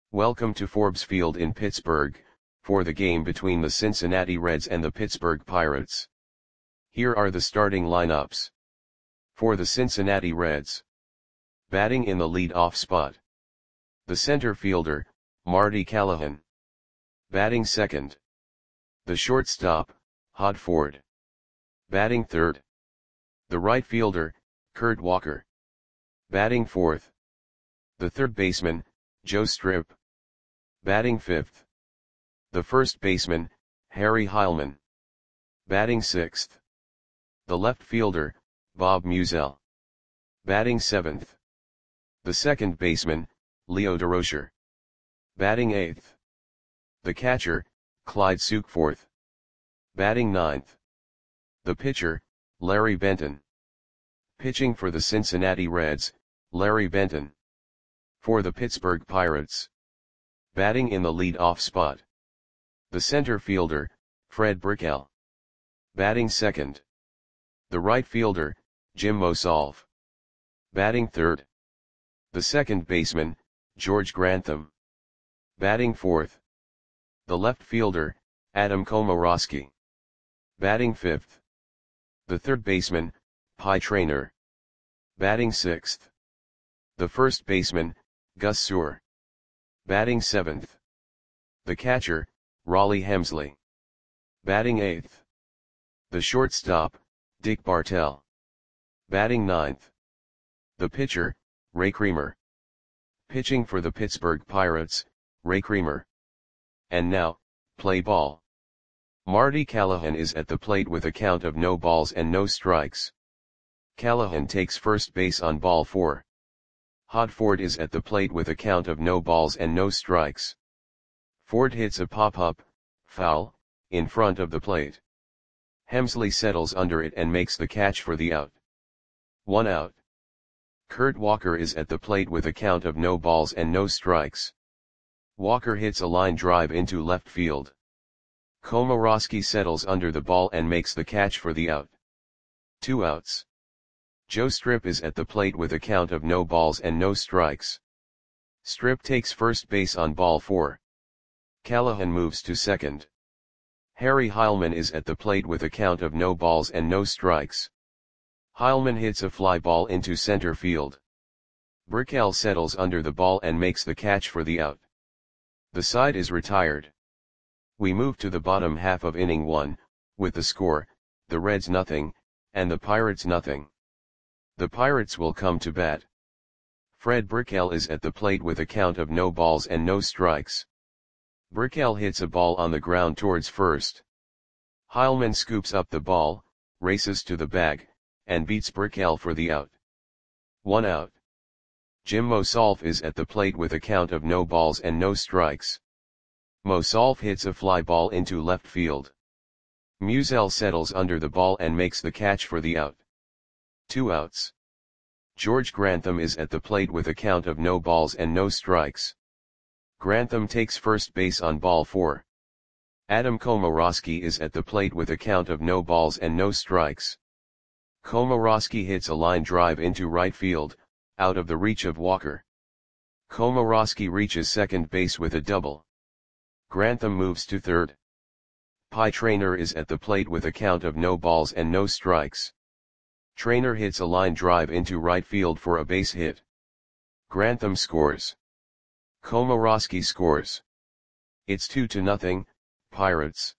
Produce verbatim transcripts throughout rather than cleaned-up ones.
Welcome to Forbes Field in Pittsburgh, for the game between the Cincinnati Reds and the Pittsburgh Pirates. Here are the starting lineups. For the Cincinnati Reds. Batting in the lead-off spot. The center fielder, Marty Callahan. Batting second. The shortstop, Hod Ford. Batting third. The right fielder, Kurt Walker. Batting fourth. The third baseman, Joe Strip. Batting fifth. The first baseman, Harry Heilmann. Batting sixth. The left fielder, Bob Musial. Batting seventh. The second baseman, Leo Durocher. Batting eighth. The catcher, Clyde Sukeforth. Batting ninth. The pitcher, Larry Benton. Pitching for the Cincinnati Reds, Larry Benton. For the Pittsburgh Pirates. Batting in the lead-off spot. The center fielder, Fred Brickell. Batting second. The right fielder, Jim Mosolf. Batting third. The second baseman, George Grantham. Batting fourth. The left fielder, Adam Komoroski. Batting fifth. The third baseman, Pie Traynor. Batting sixth. The first baseman, Gus Sewell. Batting seventh. The catcher, Rollie Hemsley. Batting eighth. The shortstop, Dick Bartell. Batting ninth. The pitcher, Ray Creamer. Pitching for the Pittsburgh Pirates, Ray Creamer. And now, play ball. Marty Callahan is at the plate with a count of no balls and no strikes. Callahan takes first base on ball four. Hod Ford is at the plate with a count of no balls and no strikes. Ford hits a pop-up, foul, in front of the plate. Hemsley settles under it and makes the catch for the out. One out. Kurt Walker is at the plate with a count of no balls and no strikes. Walker hits a line drive into left field. Komoroski settles under the ball and makes the catch for the out. Two outs. Joe Strip is at the plate with a count of no balls and no strikes. Strip takes first base on ball four. Callahan moves to second. Harry Heilmann is at the plate with a count of no balls and no strikes. Heilmann hits a fly ball into center field. Brickell settles under the ball and makes the catch for the out. The side is retired. We move to the bottom half of inning one, with the score, the Reds nothing, and the Pirates nothing. The Pirates will come to bat. Fred Brickell is at the plate with a count of no balls and no strikes. Brickell hits a ball on the ground towards first. Heilmann scoops up the ball, races to the bag, and beats Brickell for the out. One out. Jim Mosolf is at the plate with a count of no balls and no strikes. Mosolf hits a fly ball into left field. Musial settles under the ball and makes the catch for the out. Two outs. George Grantham is at the plate with a count of no balls and no strikes. Grantham takes first base on ball four. Adam Komoroski is at the plate with a count of no balls and no strikes. Komoroski hits a line drive into right field, out of the reach of Walker. Komoroski reaches second base with a double. Grantham moves to third. Pie Traynor is at the plate with a count of no balls and no strikes. Traynor hits a line drive into right field for a base hit. Grantham scores. Komoroski scores. It's two to nothing, Pirates.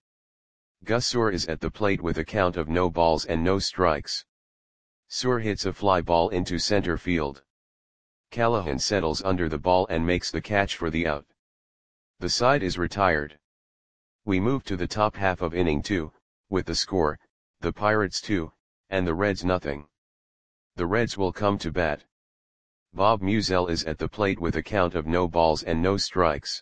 Gus Sewell is at the plate with a count of no balls and no strikes. Sewell hits a fly ball into center field. Callahan settles under the ball and makes the catch for the out. The side is retired. We move to the top half of inning two, with the score, the Pirates two, and the Reds nothing. The Reds will come to bat. Bob Musial is at the plate with a count of no balls and no strikes.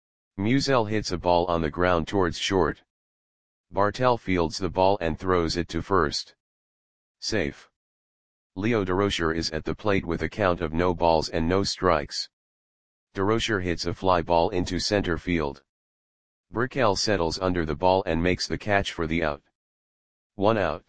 Musial hits a ball on the ground towards short. Bartell fields the ball and throws it to first. Safe. Leo Durocher is at the plate with a count of no balls and no strikes. Durocher hits a fly ball into center field. Brickell settles under the ball and makes the catch for the out. One out.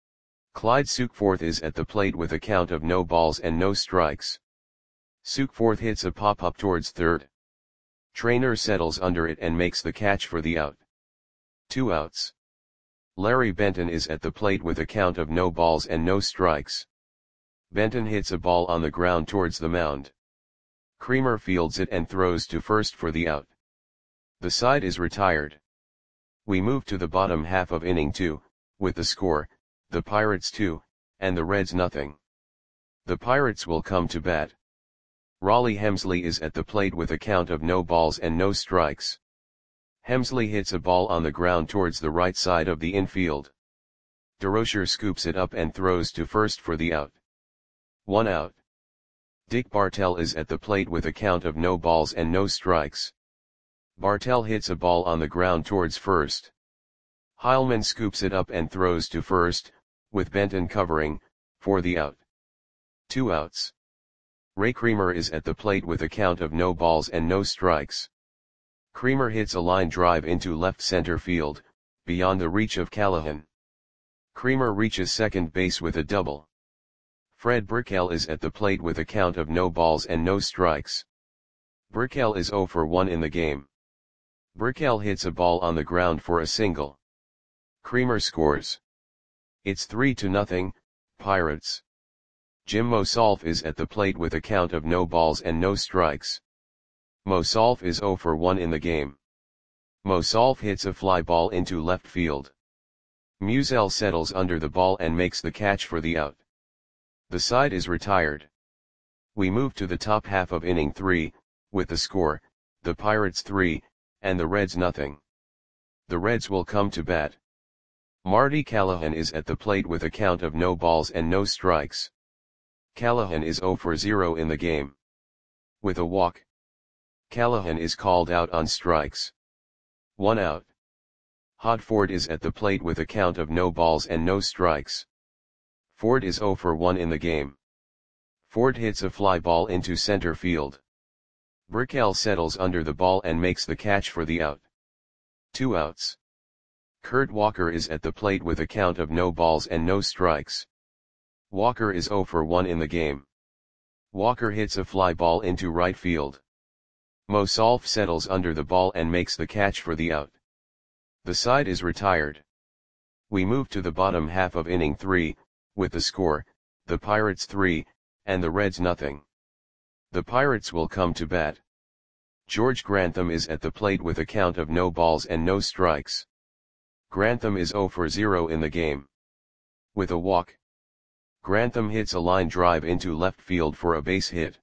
Clyde Sukeforth is at the plate with a count of no balls and no strikes. Sukeforth hits a pop-up towards third. Trainer settles under it and makes the catch for the out. Two outs. Larry Benton is at the plate with a count of no balls and no strikes. Benton hits a ball on the ground towards the mound. Creamer fields it and throws to first for the out. The side is retired. We move to the bottom half of inning two, with the score, the Pirates two, and the Reds nothing. The Pirates will come to bat. Raleigh Hemsley is at the plate with a count of no balls and no strikes. Hemsley hits a ball on the ground towards the right side of the infield. DeRocher scoops it up and throws to first for the out. One out. Dick Bartell is at the plate with a count of no balls and no strikes. Bartell hits a ball on the ground towards first. Heilman scoops it up and throws to first, with Benton covering, for the out. Two outs. Ray Creamer is at the plate with a count of no balls and no strikes. Creamer hits a line drive into left center field, beyond the reach of Callahan. Creamer reaches second base with a double. Fred Brickell is at the plate with a count of no balls and no strikes. Brickell is oh for one in the game. Brickell hits a ball on the ground for a single. Creamer scores. It's three to nothing, Pirates. Jim Mosolf is at the plate with a count of no balls and no strikes. Mosolf is oh for one in the game. Mosolf hits a fly ball into left field. Musial settles under the ball and makes the catch for the out. The side is retired. We move to the top half of inning three, with the score, the Pirates three, and the Reds nothing. The Reds will come to bat. Marty Callahan is at the plate with a count of no balls and no strikes. Callahan is oh for zero in the game. With a walk, Callahan is called out on strikes. One out. Hod Ford is at the plate with a count of no balls and no strikes. Ford is oh for one in the game. Ford hits a fly ball into center field. Brickell settles under the ball and makes the catch for the out. Two outs. Kurt Walker is at the plate with a count of no balls and no strikes. Walker is oh for one in the game. Walker hits a fly ball into right field. Mosolf settles under the ball and makes the catch for the out. The side is retired. We move to the bottom half of inning three, with the score, the Pirates three, and the Reds nothing. The Pirates will come to bat. George Grantham is at the plate with a count of no balls and no strikes. Grantham is oh for zero in the game. With a walk, Grantham hits a line drive into left field for a base hit.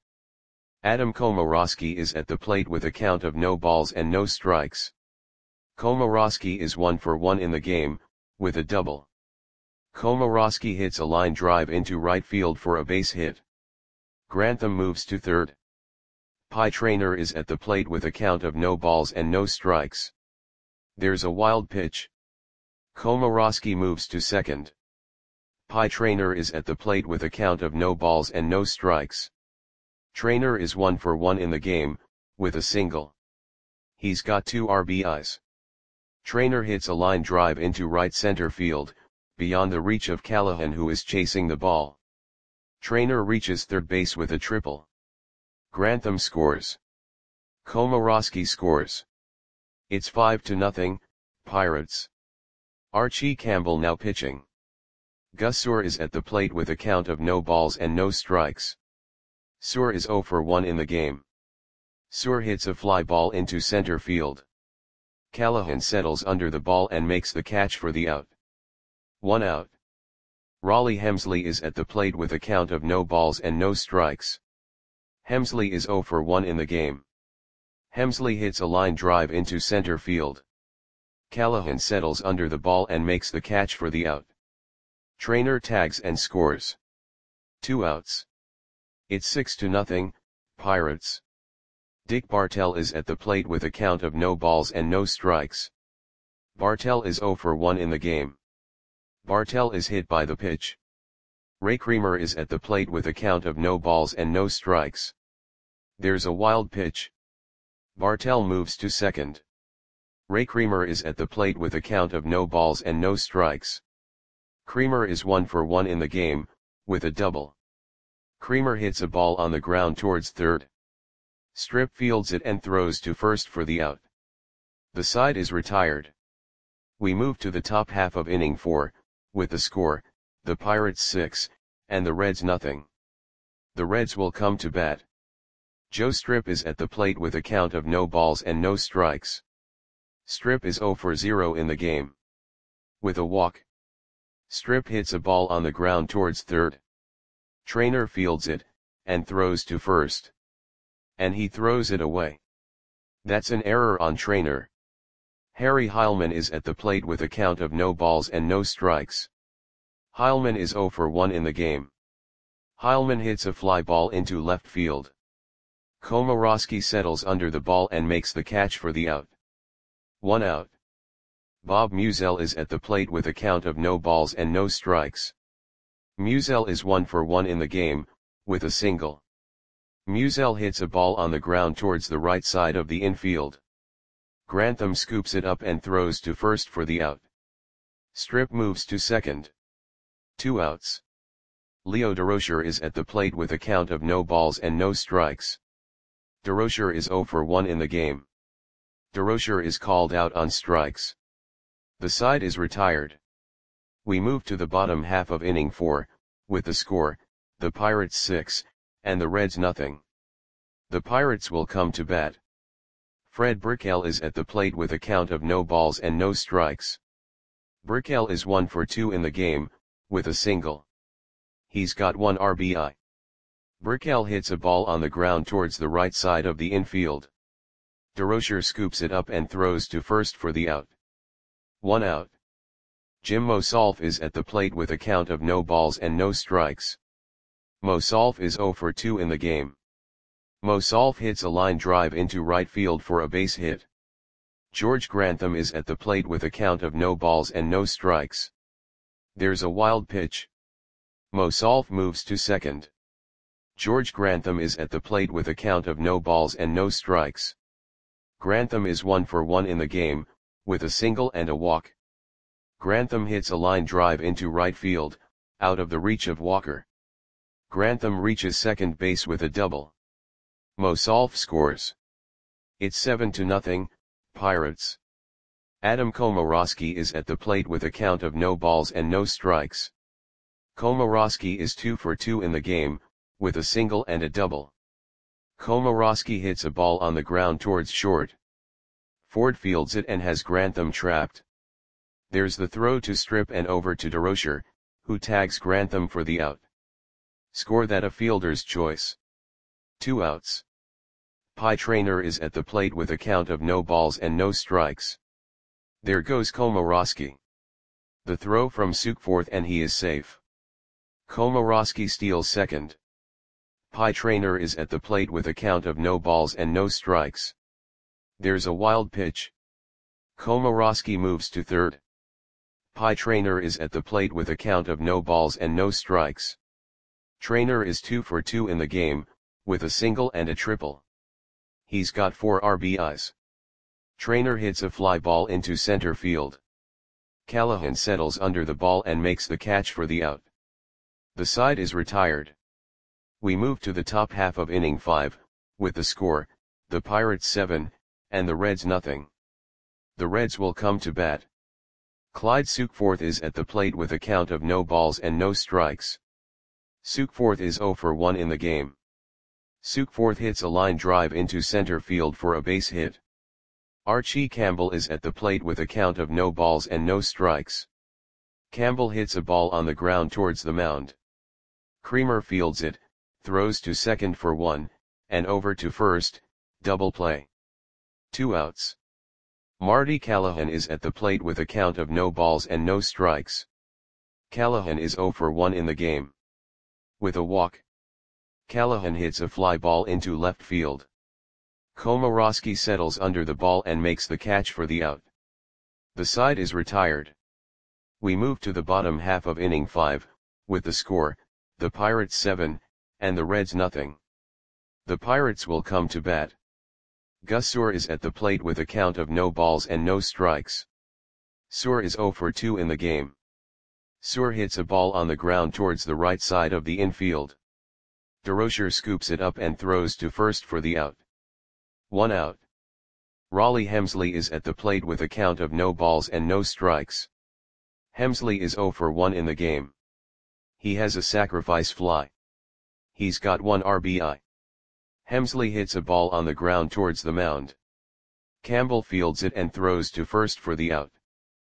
Adam Komorowski is at the plate with a count of no balls and no strikes. Komorowski is one for one in the game, with a double. Komorowski hits a line drive into right field for a base hit. Grantham moves to third. Pie Traynor is at the plate with a count of no balls and no strikes. There's a wild pitch. Komorowski moves to second. Pie Traynor is at the plate with a count of no balls and no strikes. Traynor is one for one in the game, with a single. He's got two R B Is. Traynor hits a line drive into right center field, beyond the reach of Callahan who is chasing the ball. Traynor reaches third base with a triple. Grantham scores. Komorowski scores. It's five to nothing, Pirates. Archie Campbell now pitching. Gus Suhr is at the plate with a count of no balls and no strikes. Suhr is oh for one in the game. Suhr hits a fly ball into center field. Callahan settles under the ball and makes the catch for the out. One out. Raleigh Hemsley is at the plate with a count of no balls and no strikes. Hemsley is oh for one in the game. Hemsley hits a line drive into center field. Callahan settles under the ball and makes the catch for the out. Traynor tags and scores. Two outs. It's six to nothing, Pirates. Dick Bartell is at the plate with a count of no balls and no strikes. Bartell is oh for one in the game. Bartell is hit by the pitch. Ray Creamer is at the plate with a count of no balls and no strikes. There's a wild pitch. Bartell moves to second. Ray Creamer is at the plate with a count of no balls and no strikes. Creamer is one for one in the game, with a double. Creamer hits a ball on the ground towards third. Strip fields it and throws to first for the out. The side is retired. We move to the top half of inning four, with the score, the Pirates six, and the Reds nothing. The Reds will come to bat. Joe Strip is at the plate with a count of no balls and no strikes. Strip is zero for zero in the game. With a walk, Strip hits a ball on the ground towards third. Trainer fields it, and throws to first. And he throws it away. That's an error on Trainer. Harry Heilmann is at the plate with a count of no balls and no strikes. Heilmann is zero for one in the game. Heilmann hits a fly ball into left field. Komorowski settles under the ball and makes the catch for the out. One out. Bob Musial is at the plate with a count of no balls and no strikes. Musial is one for one in the game, with a single. Musial hits a ball on the ground towards the right side of the infield. Grantham scoops it up and throws to first for the out. Strip moves to second. Two outs. Leo Durocher is at the plate with a count of no balls and no strikes. Durocher is zero for one in the game. Durocher is called out on strikes. The side is retired. We move to the bottom half of inning four, with the score, the Pirates six, and the Reds nothing. The Pirates will come to bat. Fred Brickell is at the plate with a count of no balls and no strikes. Brickell is one for two in the game, with a single. He's got one R B I. Brickell hits a ball on the ground towards the right side of the infield. Durocher scoops it up and throws to first for the out. One out. Jim Mosolf is at the plate with a count of no balls and no strikes. Mosolf is zero for two in the game. Mosolf hits a line drive into right field for a base hit. George Grantham is at the plate with a count of no balls and no strikes. There's a wild pitch. Mosolf moves to second. George Grantham is at the plate with a count of no balls and no strikes. Grantham is one for one in the game, with a single and a walk. Grantham hits a line drive into right field, out of the reach of Walker. Grantham reaches second base with a double. Mosolf scores. It's seven to nothing, Pirates. Adam Komorowski is at the plate with a count of no balls and no strikes. Komorowski is two for two in the game, with a single and a double. Komorowski hits a ball on the ground towards short. Ford fields it and has Grantham trapped. There's the throw to Strip and over to Durocher, who tags Grantham for the out. Score that a fielder's choice. Two outs. Pie Trainer is at the plate with a count of no balls and no strikes. There goes Komorowski. The throw from Sukforth and he is safe. Komorowski steals second. Pie Trainer is at the plate with a count of no balls and no strikes. There's a wild pitch. Komorowski moves to third. Pie Trainer is at the plate with a count of no balls and no strikes. Trainer is two for two in the game, with a single and a triple. He's got four R B Is. Trainer hits a fly ball into center field. Callahan settles under the ball and makes the catch for the out. The side is retired. We move to the top half of inning five, with the score, the Pirates seven, and the Reds nothing. The Reds will come to bat. Clyde Sukforth is at the plate with a count of no balls and no strikes. Sukforth is zero for one in the game. Sukforth hits a line drive into center field for a base hit. Archie Campbell is at the plate with a count of no balls and no strikes. Campbell hits a ball on the ground towards the mound. Creamer fields it, throws to second for one, and over to first, double play. Two outs. Marty Callahan is at the plate with a count of no balls and no strikes. Callahan is zero for one in the game. With a walk, Callahan hits a fly ball into left field. Komorowski settles under the ball and makes the catch for the out. The side is retired. We move to the bottom half of inning five, with the score, the Pirates seven, and the Reds nothing. The Pirates will come to bat. Gus Suhr is at the plate with a count of no balls and no strikes. Suhr is zero for two in the game. Suhr hits a ball on the ground towards the right side of the infield. Durocher scoops it up and throws to first for the out. One out. Raleigh Hemsley is at the plate with a count of no balls and no strikes. Hemsley is oh for one in the game. He has a sacrifice fly. He's got one R B I. Hemsley hits a ball on the ground towards the mound. Campbell fields it and throws to first for the out.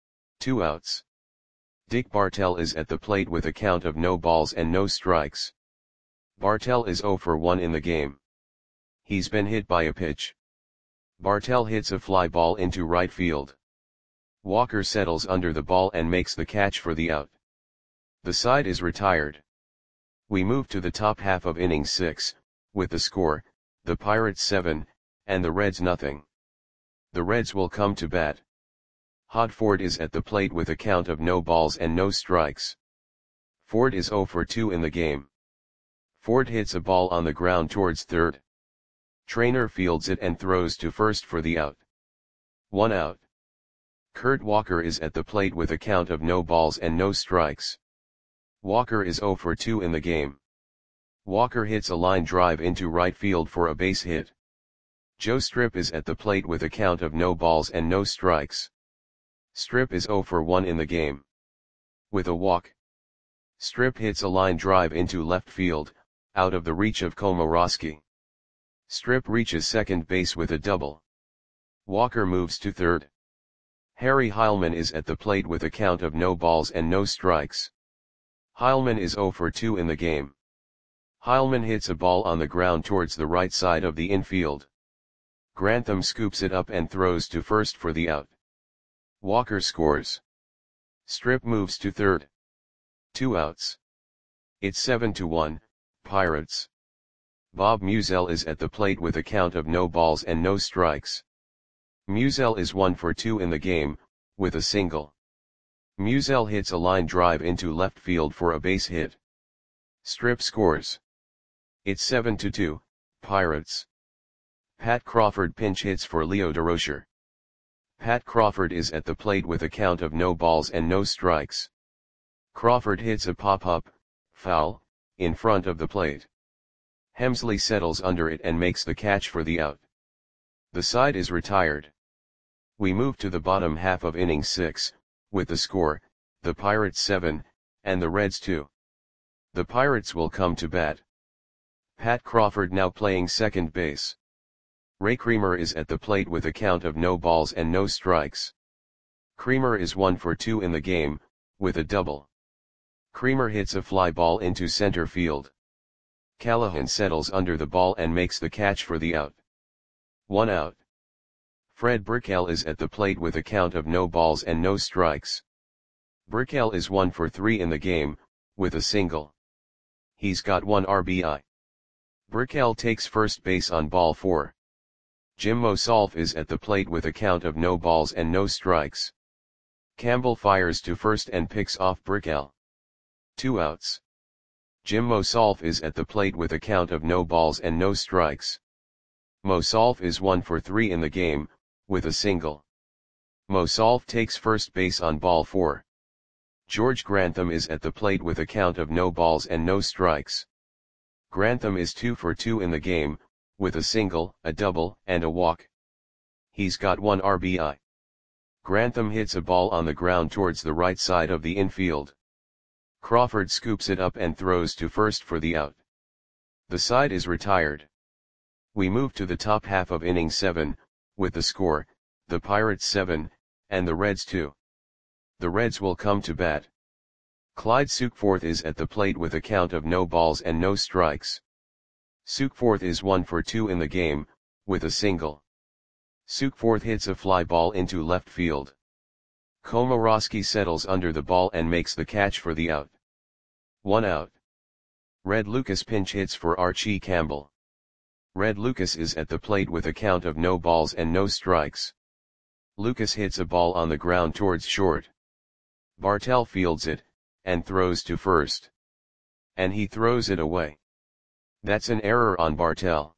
Two outs. Dick Bartell is at the plate with a count of no balls and no strikes. Bartell is oh for one in the game. He's been hit by a pitch. Bartell hits a fly ball into right field. Walker settles under the ball and makes the catch for the out. The side is retired. We move to the top half of inning six, with the score, the Pirates seven, and the Reds nothing. The Reds will come to bat. Hod Ford is at the plate with a count of no balls and no strikes. Ford is oh for two in the game. Ford hits a ball on the ground towards third. Trainer fields it and throws to first for the out. One out. Kurt Walker is at the plate with a count of no balls and no strikes. Walker is oh for two in the game. Walker hits a line drive into right field for a base hit. Joe Strip is at the plate with a count of no balls and no strikes. Strip is oh for one in the game. With a walk. Strip hits a line drive into left field, out of the reach of Komoroski. Strip reaches second base with a double. Walker moves to third. Harry Heilman is at the plate with a count of no balls and no strikes. Heilman is oh for two in the game. Heilman hits a ball on the ground towards the right side of the infield. Grantham scoops it up and throws to first for the out. Walker scores. Strip moves to third. Two outs. It's seven to one, Pirates. Bob Musial is at the plate with a count of no balls and no strikes. Musial is one for two in the game, with a single. Musial hits a line drive into left field for a base hit. Strip scores. It's seven to two, Pirates. Pat Crawford pinch hits for Leo Durocher. Pat Crawford is at the plate with a count of no balls and no strikes. Crawford hits a pop-up, foul, in front of the plate. Hemsley settles under it and makes the catch for the out. The side is retired. We move to the bottom half of inning six, with the score, the Pirates seven, and the Reds two. The Pirates will come to bat. Pat Crawford now playing second base. Ray Creamer is at the plate with a count of no balls and no strikes. Creamer is one for two in the game, with a double. Creamer hits a fly ball into center field. Callahan settles under the ball and makes the catch for the out. One out. Fred Brickell is at the plate with a count of no balls and no strikes. Brickell is one for three in the game, with a single. He's got one R B I. Brickell takes first base on ball four. Jim Mosolf is at the plate with a count of no balls and no strikes. Campbell fires to first and picks off Brickell. Two outs. Jim Mosolf is at the plate with a count of no balls and no strikes. Mosolf is one for three in the game, with a single. Mosolf takes first base on ball four. George Grantham is at the plate with a count of no balls and no strikes. Grantham is two for two in the game, with a single, a double, and a walk. He's got one R B I. Grantham hits a ball on the ground towards the right side of the infield. Crawford scoops it up and throws to first for the out. The side is retired. We move to the top half of inning seven, with the score, the Pirates seven, and the Reds two. The Reds will come to bat. Clyde Sukeforth is at the plate with a count of no balls and no strikes. Sukeforth is one for two in the game, with a single. Sukeforth hits a fly ball into left field. Komoroski settles under the ball and makes the catch for the out. One out. Red Lucas pinch hits for Archie Campbell. Red Lucas is at the plate with a count of no balls and no strikes. Lucas hits a ball on the ground towards short. Bartell fields it, and throws to first. And he throws it away. That's an error on Bartell.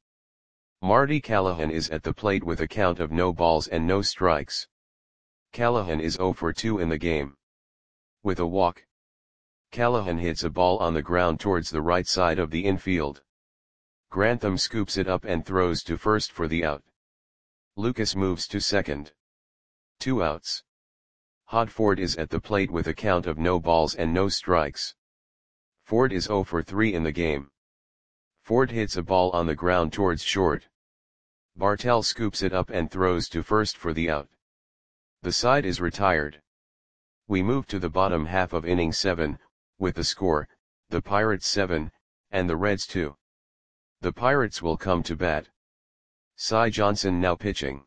Marty Callahan is at the plate with a count of no balls and no strikes. Callahan is oh for two in the game. With a walk. Callahan hits a ball on the ground towards the right side of the infield. Grantham scoops it up and throws to first for the out. Lucas moves to second. Two outs. Hodford is at the plate with a count of no balls and no strikes. Ford is oh for three in the game. Ford hits a ball on the ground towards short. Bartell scoops it up and throws to first for the out. The side is retired. We move to the bottom half of inning seven, with the score, the Pirates seven, and the Reds two. The Pirates will come to bat. Cy Johnson now pitching.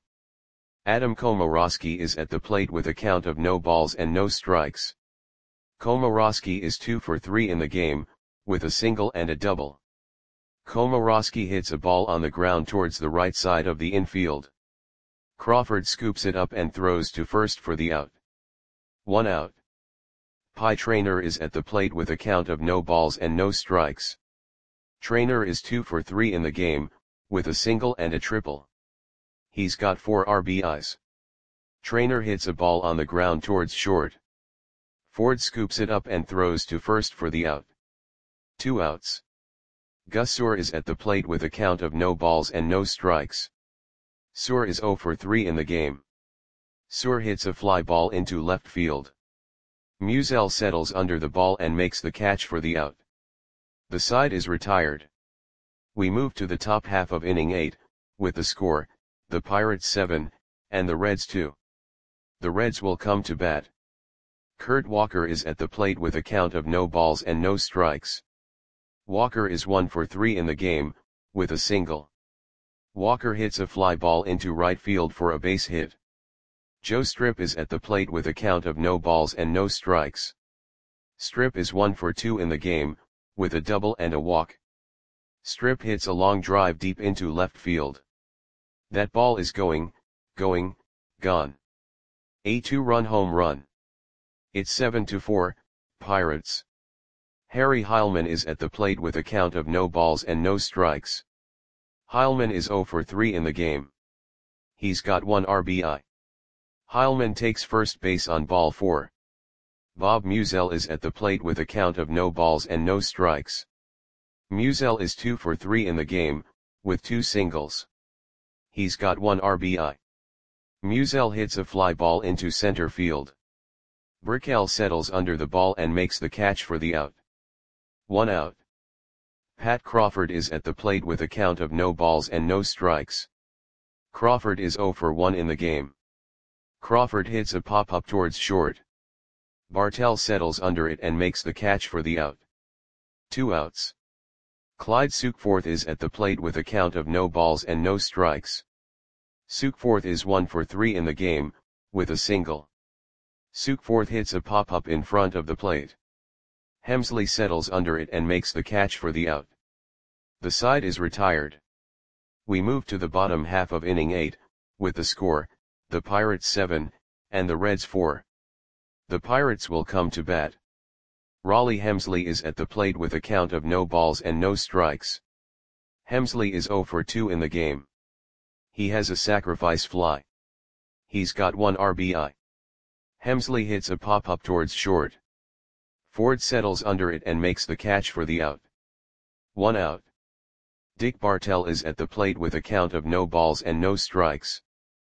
Adam Komorowski is at the plate with a count of no balls and no strikes. Komorowski is two for three in the game, with a single and a double. Komorowski hits a ball on the ground towards the right side of the infield. Crawford scoops it up and throws to first for the out. One out. Pie Traynor is at the plate with a count of no balls and no strikes. Traynor is two for three in the game, with a single and a triple. He's got four R B Is. Traynor hits a ball on the ground towards short. Ford scoops it up and throws to first for the out. Two outs. Gus Suhr is at the plate with a count of no balls and no strikes. Suhr is oh for three in the game. Suhr hits a fly ball into left field. Musial settles under the ball and makes the catch for the out. The side is retired. We move to the top half of inning eight, with the score, the Pirates seven, and the Reds two. The Reds will come to bat. Kurt Walker is at the plate with a count of no balls and no strikes. Walker is one for three in the game, with a single. Walker hits a fly ball into right field for a base hit. Joe Strip is at the plate with a count of no balls and no strikes. Strip is one for two in the game, with a double and a walk. Strip hits a long drive deep into left field. That ball is going, going, gone. A two-run home run. It's seven to four, Pirates. Harry Heilmann is at the plate with a count of no balls and no strikes. Heilmann is oh for three in the game. He's got one R B I. Heilmann takes first base on ball four. Bob Musial is at the plate with a count of no balls and no strikes. Musial is two for three in the game, with two singles. He's got one R B I. Musial hits a fly ball into center field. Burkell settles under the ball and makes the catch for the out. One out. Pat Crawford is at the plate with a count of no balls and no strikes. Crawford is oh for one in the game. Crawford hits a pop-up towards short. Bartell settles under it and makes the catch for the out. Two outs. Clyde Sukeforth is at the plate with a count of no balls and no strikes. Sukeforth is one for three in the game, with a single. Sukeforth hits a pop-up in front of the plate. Hemsley settles under it and makes the catch for the out. The side is retired. We move to the bottom half of inning eight, with the score, the Pirates seven, and the Reds four. The Pirates will come to bat. Raleigh Hemsley is at the plate with a count of no balls and no strikes. Hemsley is oh for two in the game. He has a sacrifice fly. He's got one R B I. Hemsley hits a pop-up towards short. Ford settles under it and makes the catch for the out. One out. Dick Bartell is at the plate with a count of no balls and no strikes.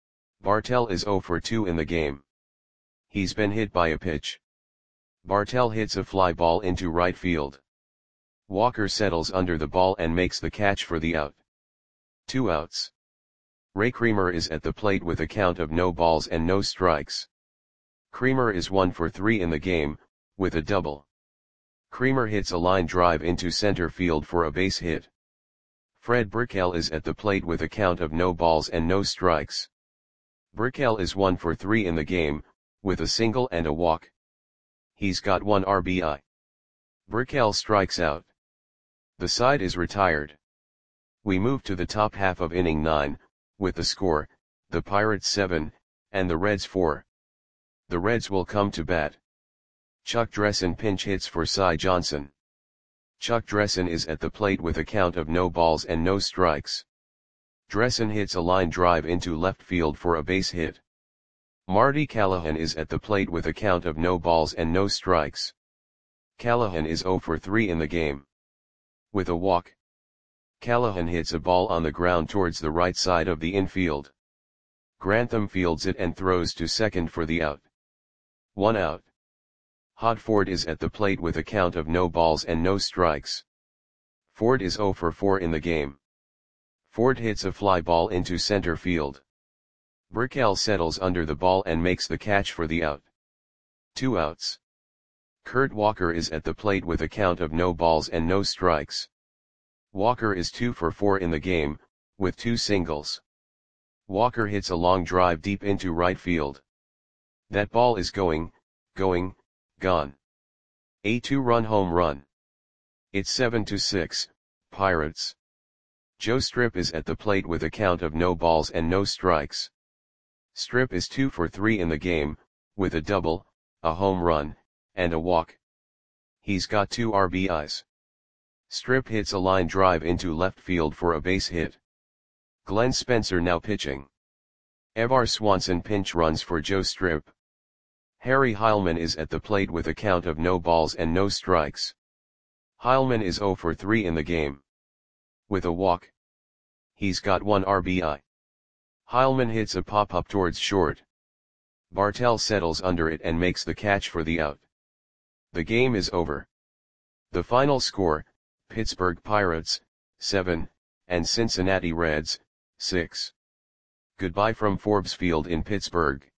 Bartell is oh for two in the game. He's been hit by a pitch. Bartell hits a fly ball into right field. Walker settles under the ball and makes the catch for the out. Two outs. Ray Creamer is at the plate with a count of no balls and no strikes. Creamer is one for three in the game, with a double. Creamer hits a line drive into center field for a base hit. Fred Burkell is at the plate with a count of no balls and no strikes. Burkell is one for three in the game, with a single and a walk. He's got one R B I. Burkell strikes out. The side is retired. We move to the top half of inning nine, with the score, the Pirates seven, and the Reds four. The Reds will come to bat. Chuck Dressen pinch hits for Cy Johnson. Chuck Dressen is at the plate with a count of no balls and no strikes. Dressen hits a line drive into left field for a base hit. Marty Callahan is at the plate with a count of no balls and no strikes. Callahan is oh for three in the game. With a walk. Callahan hits a ball on the ground towards the right side of the infield. Grantham fields it and throws to second for the out. One out. Hodford is at the plate with a count of no balls and no strikes. Ford is zero for four in the game. Ford hits a fly ball into center field. Burkell settles under the ball and makes the catch for the out. Two outs. Kurt Walker is at the plate with a count of no balls and no strikes. Walker is two for four in the game, with two singles. Walker hits a long drive deep into right field. That ball is going, going, gone. A two-run home run. It's seven to six, Pirates. Joe Strip is at the plate with a count of no balls and no strikes. Strip is two for three in the game, with a double, a home run, and a walk. He's got two R B Is. Strip hits a line drive into left field for a base hit. Glenn Spencer now pitching. Evar Swanson pinch runs for Joe Strip. Harry Heilman is at the plate with a count of no balls and no strikes. Heilman is zero for three in the game. With a walk. He's got one R B I. Heilman hits a pop-up towards short. Bartell settles under it and makes the catch for the out. The game is over. The final score, Pittsburgh Pirates, seven, and Cincinnati Reds, six. Goodbye from Forbes Field in Pittsburgh.